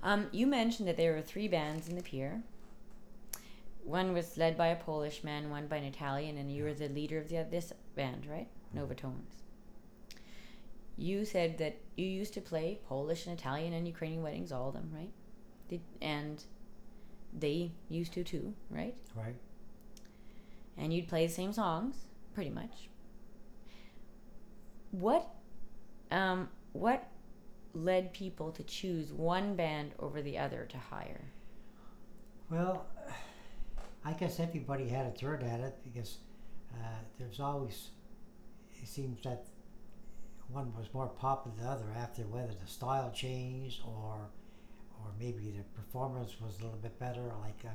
You mentioned that there were three bands in the pier. One was led by a Polish man, one by an Italian, and you were the leader of this band, right? Novatones. You said that you used to play Polish and Italian and Ukrainian weddings, all of them, right? And they used to too, right? Right. And you'd play the same songs, pretty much. What led people to choose one band over the other to hire? Well, I guess everybody had a turn at it because there's always, it seems that one was more popular than the other after whether the style changed or maybe the performance was a little bit better.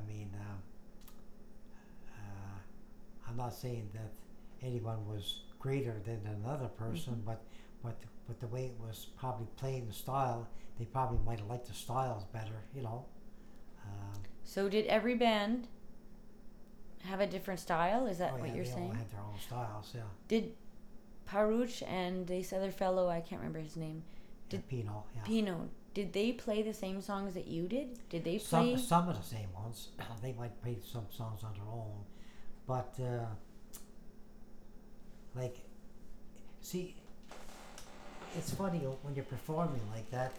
I'm not saying that anyone was greater than another person, Mm-hmm. but the way it was probably playing the style, they probably might have liked the styles better, you know. Um, So did every band have a different style? Is that oh what yeah, you're they all saying? had their own styles, yeah. Did Paruch and this other fellow, I can't remember his name, Yeah, did Pinot, yeah. Pino, did they play the same songs that you did? Did they Some play? some of the same ones. They might play some songs on their own, but like, see, it's funny when you're performing like that.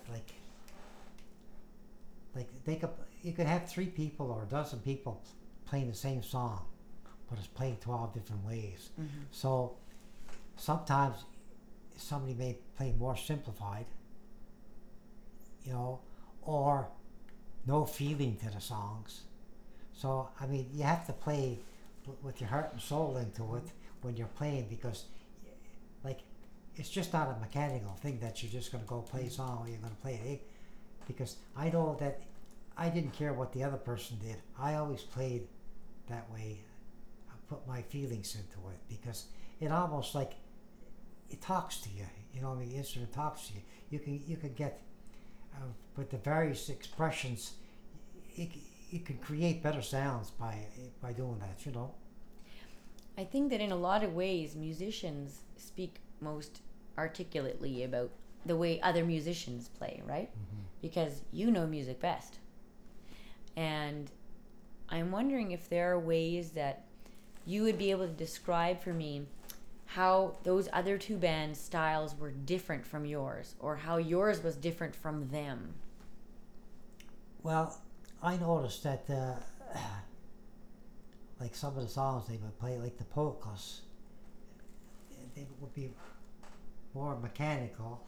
Like you could have three people or a dozen people playing the same song, but it's played 12 different ways. Mm-hmm. So sometimes somebody may play more simplified, you know, or no feeling to the songs. So I mean, you have to play with your heart and soul into it when you're playing because, like, it's just not a mechanical thing that you're just going to go play a song or you're going to play it. Because I know that I didn't care what the other person did. I always played that way. I put my feelings into it because it almost like it talks to you. You know, the instrument talks to you. You can get with the various expressions. You can create better sounds by doing that. You know. I think that in a lot of ways, musicians speak most articulately about the way other musicians play, right? Mm-hmm. Because you know music best. And I'm wondering if there are ways that you would be able to describe for me how those other two bands' styles were different from yours, or how yours was different from them. Well, I noticed that like some of the songs they would play, like the polkas, they would be more mechanical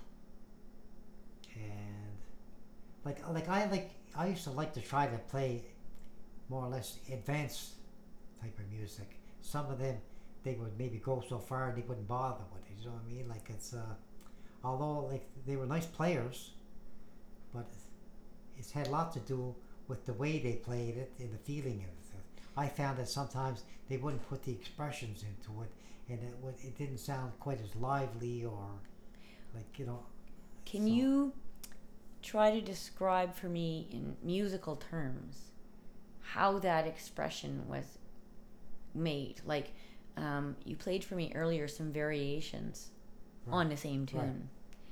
and I used to like to try to play more or less advanced type of music. Some of them they would maybe go so far they wouldn't bother with it. You know what I mean? Like it's although like they were nice players, but it's had a lot to do with the way they played it and the feeling of it. I found that sometimes they wouldn't put the expressions into it, and it didn't sound quite as lively or like you know. Can So you try to describe for me in musical terms how that expression was made? Like, you played for me earlier some variations right, on the same right. tune.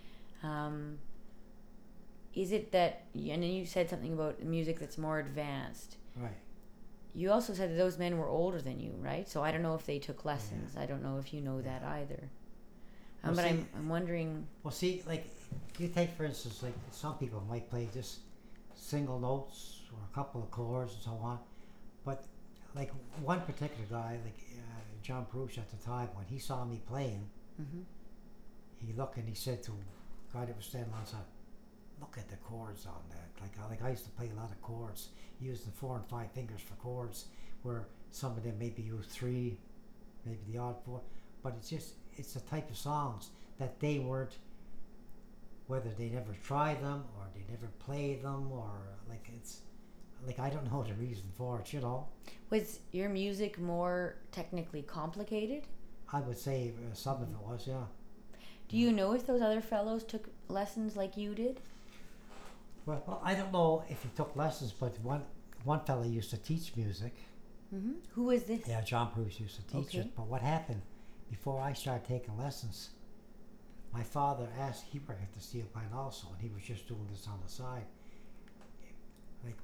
Is it that, and then you said something about music that's more advanced. Right. You also said that those men were older than you, right? So I don't know if they took lessons. Yeah. I don't know if you know that Yeah. either. Well, But see, I'm wondering. well, see, like you take for instance, like some people might play just single notes or a couple of chords and so on, but like one particular guy, like John Perush at the time, when he saw me playing, Mm-hmm. he looked and he said to a guy that was standing alongside, look at the chords on that. Like I used to play a lot of chords, using 4 and 5 fingers for chords, where some of them maybe use 3, maybe the odd 4, but it's the type of songs that they weren't, whether they never tried them or they never played them or like it's like I don't know the reason for it. You know, Was your music more technically complicated? I would say some of it was, yeah. Do you know if those other fellows took lessons like you did? Well, I don't know if he took lessons, but one fella used to teach music. Mm-hmm. Who was this? Yeah, John Bruce used to teach Okay. it. But what happened before I started taking lessons? My father asked, he worked at the steel plant also, and he was just doing this on the side.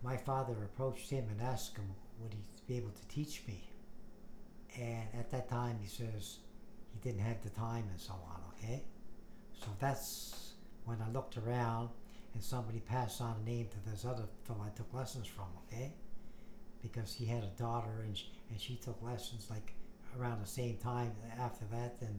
my father approached him and asked him would he be able to teach me. And at that time, he says he didn't have the time and so on. Okay, so that's when I looked around and somebody passed on a name to this other fellow I took lessons from. Okay, because he had a daughter and she took lessons like around the same time after that, and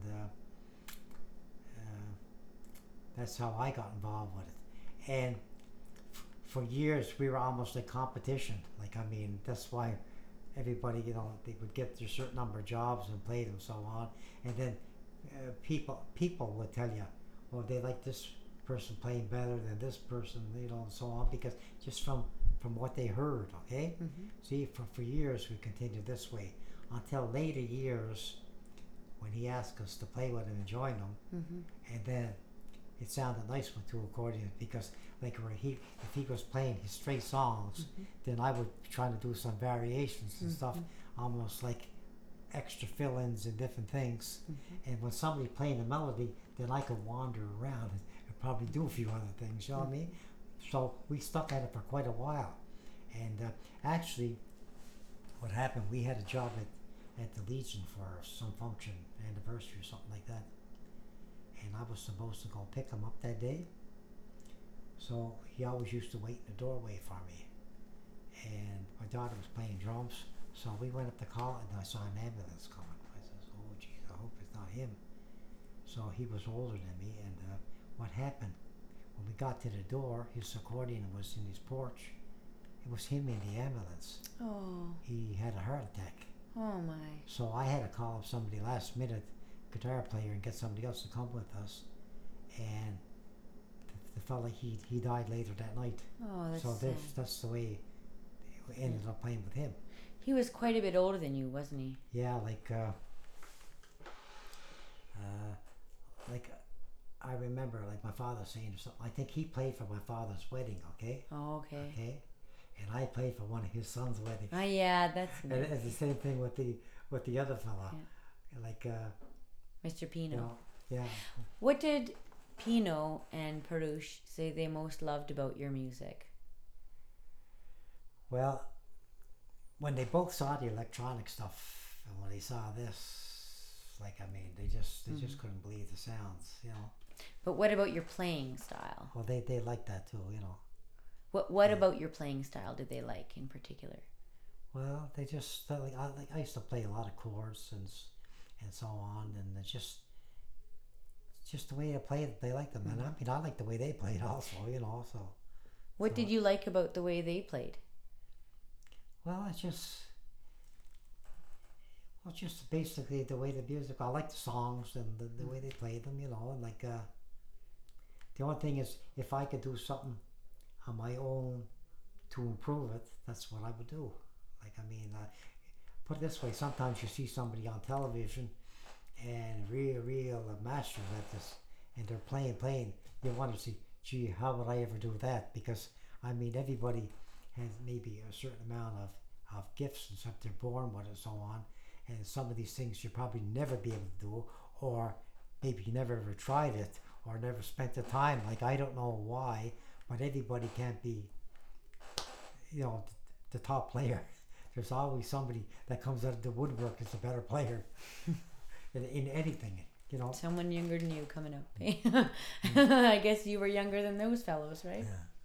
that's how I got involved with it. And for years we were almost like competition. Like, I mean, that's why everybody, you know, they would get their certain number of jobs and play them so on. And then people would tell you, well, they like this person playing better than this person, you know, and so on, because just from what they heard. Okay. Mm-hmm. See, for years we continued this way until later years when he asked us to play with him and join him. Mm-hmm. And then it sounded nice with two accordions, because like where if he was playing his straight songs, Mm-hmm. then I would try to do some variations and stuff, Mm-hmm. almost like extra fill-ins and different things. Mm-hmm. And when somebody playing a melody, then I could wander around and probably do a few other things, you know what I mean? So we stuck at it for quite a while. And actually, what happened, we had a job at the Legion for some function, anniversary or something like that. And I was supposed to go pick him up that day. So he always used to wait in the doorway for me. And my daughter was playing drums, so we went up to call it, and I saw an ambulance coming. I says, oh geez, I hope it's not him. So he was older than me, and what happened, when we got to the door, his accordion was in his porch. It was him in the ambulance. Oh. He had a heart attack. Oh my. So I had to call up somebody last minute, guitar player, and get somebody else to come with us. And the fella, he died later that night. Oh, that's So sad. that's the way we ended up playing with him. He was quite a bit older than you, wasn't he? Yeah, like I remember like my father saying something. I think he played for my father's wedding. Okay. Oh, okay. Okay. And I played for one of his son's weddings. Oh, yeah, that's And nice. it's the same thing with the other fella. Yeah. Like Mr. Pino. you know, yeah. What did Pino and Perush say they most loved about your music? Well, when they both saw the electronic stuff and when they saw this, like, I mean, they just couldn't believe the sounds, you know. But what about your playing style? Well, they liked that too, you know. What about your playing style did they like in particular? Well, they just felt like I used to play a lot of chords and so on, and it's just the way I played, they liked them, and I mean, I like the way they played also, you know. So What did you like about the way they played? well, it's just basically the way the music. I like the songs and the way they played them, you know, and like the only thing is if I could do something on my own to improve it, that's what I would do. Like, I mean, put it this way, sometimes you see somebody on television and real masters at this, and they're playing, you want to see, gee, how would I ever do that? Because, I mean, everybody has maybe a certain amount of gifts and stuff, they're born with it, so on, and some of these things you probably never be able to do, or maybe you never ever tried it, or never spent the time, like, I don't know why, but everybody can't be, you know, the top player. There's always somebody that comes out of the woodwork as a better player in anything, you know. Someone younger than you coming up. I guess you were younger than those fellows, right? Yeah.